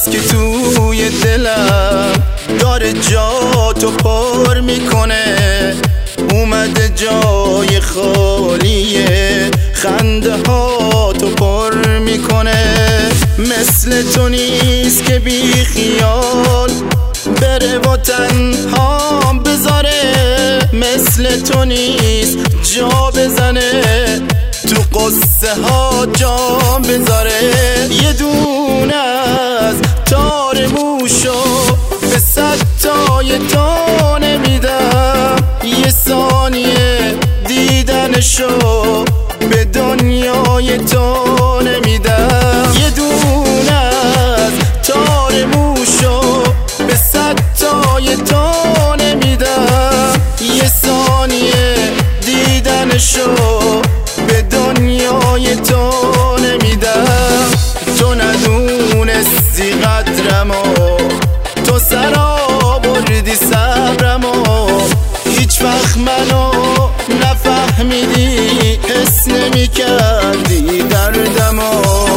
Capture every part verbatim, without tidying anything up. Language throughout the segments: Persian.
هست که توی دلم داره جاتو پر میکنه، اومده جای خالیه خنده ها تو پر میکنه. مثل تو نیست که بی خیال بره و تنها بذاره، مثل تو نیست جا بزنه تو قصه ها جام بذاره. یه دونه از تار موشو به صد تای تو نمیدم، یه ثانیه دیدنشو به دنیای تو نمیدم. یه دونه از تار موشو به صد تای تو نمیدم، یه ثانیه دیدنشو به دنیای تو نمیدم. تو ندونستی قدرمو، تو سرا بردی صبرمو، هیچ وقت منو نفهمیدی، حس نمی‌کردی دردمو.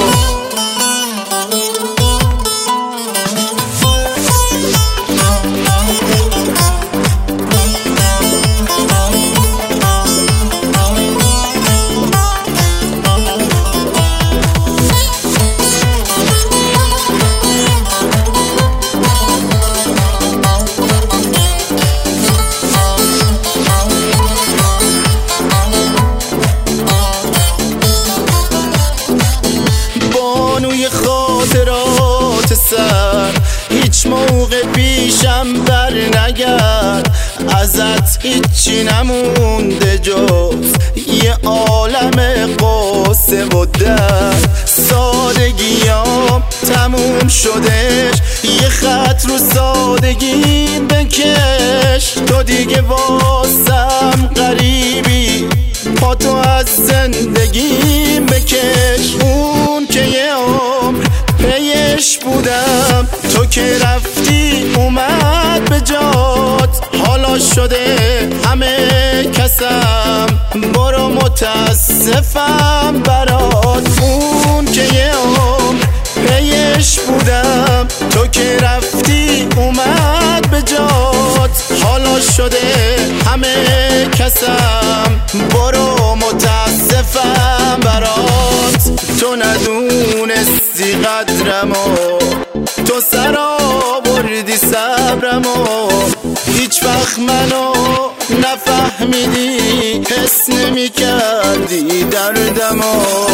خاطرات سر هیچ موقع پیشم بر نگرد، ازت هیچی نمونده جز یه عالم قصه و درد. سادگیام تموم شدش، یه خط رو سادگیم بکش. تو دیگه واسم غریبی، پا تو از زندگیم بکش. اون که یه عمر پیش بودم، تو که رفتی اومد به جات. حالا شده همه کسم، برو متاسفم برات. اون که یه عمر پیش بودم، تو که رفتی اومد به جات. حالا شده همه کسم، برو متاسفم برات. تو ندونستی قدرمو، تو سرا بردی صبرمو، هیچ وقت منو نفهمیدی، حس نمی‌کردی دردمو.